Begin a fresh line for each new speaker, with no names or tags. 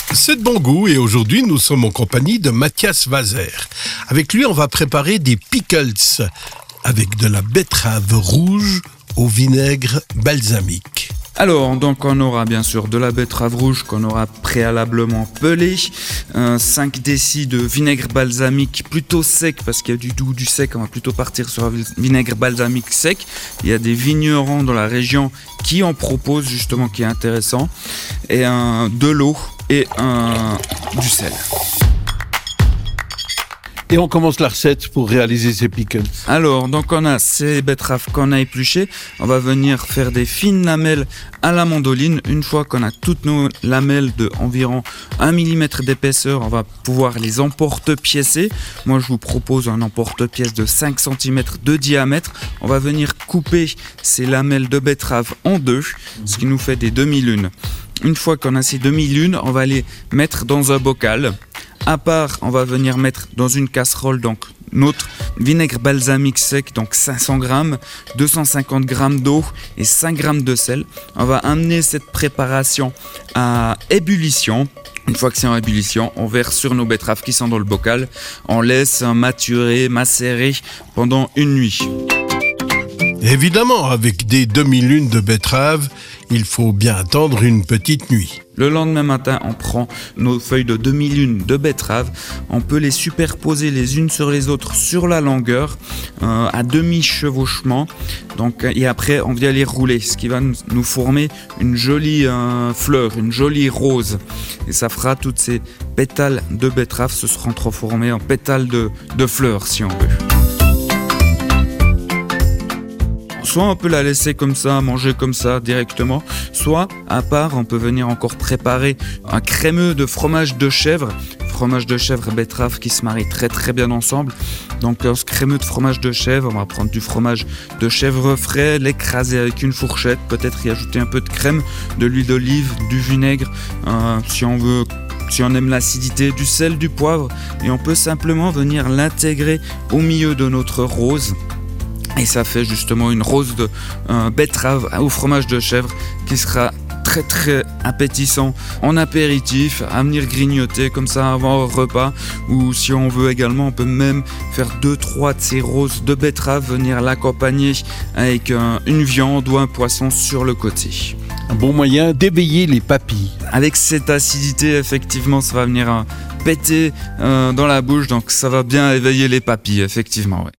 C'est de bon goût et aujourd'hui nous sommes en compagnie de Mathias Wazer. Avec lui on va préparer des pickles avec de la betterave rouge au vinaigre balsamique.
Alors, donc on aura bien sûr de la betterave rouge qu'on aura préalablement pelée, 5 décis de vinaigre balsamique plutôt sec parce qu'il y a du doux, du sec, on va plutôt partir sur un vinaigre balsamique sec. Il y a des vignerons dans la région qui en proposent justement, qui est intéressant, et de l'eau et du sel.
Et on commence la recette pour réaliser ces pickles.
Alors, donc on a ces betteraves qu'on a épluchées. On va venir faire des fines lamelles à la mandoline. Une fois qu'on a toutes nos lamelles de environ 1 mm d'épaisseur, on va pouvoir les emporte-piécer. Moi, je vous propose un emporte-pièce de 5 cm de diamètre. On va venir couper ces lamelles de betterave en deux, ce qui nous fait des demi-lunes. Une fois qu'on a ces demi-lunes, on va les mettre dans un bocal. À part, on va venir mettre dans une casserole donc notre vinaigre balsamique sec, donc 500 g, 250 g d'eau et 5 g de sel. On va amener cette préparation à ébullition. Une fois que c'est en ébullition, on verse sur nos betteraves qui sont dans le bocal. On laisse maturer, macérer pendant une nuit.
Évidemment, avec des demi-lunes de betterave, il faut bien attendre une petite nuit.
Le lendemain matin, on prend nos feuilles de demi-lune de betterave, on peut les superposer les unes sur les autres sur la longueur, à demi-chevauchement. Donc, et après, on vient les rouler, ce qui va nous former une jolie fleur, une jolie rose. Et ça fera toutes ces pétales de betterave se seront transformés en pétales de fleurs, si on veut. Soit on peut la laisser comme ça, manger comme ça directement, soit à part on peut venir encore préparer un crémeux de fromage de chèvre et betterave qui se marient très très bien ensemble. Donc ce crémeux de fromage de chèvre, on va prendre du fromage de chèvre frais, l'écraser avec une fourchette, peut-être y ajouter un peu de crème, de l'huile d'olive, du vinaigre, si on aime l'acidité, du sel, du poivre, et on peut simplement venir l'intégrer au milieu de notre rose. Et ça fait justement une rose de betterave au fromage de chèvre qui sera très très appétissant en apéritif, à venir grignoter comme ça avant un repas. Ou si on veut également, on peut même faire 2-3 de ces roses de betterave, venir l'accompagner avec une viande ou un poisson sur le côté.
Un bon moyen d'éveiller les papilles.
Avec cette acidité, effectivement, ça va venir péter dans la bouche, donc ça va bien éveiller les papilles, effectivement. Ouais.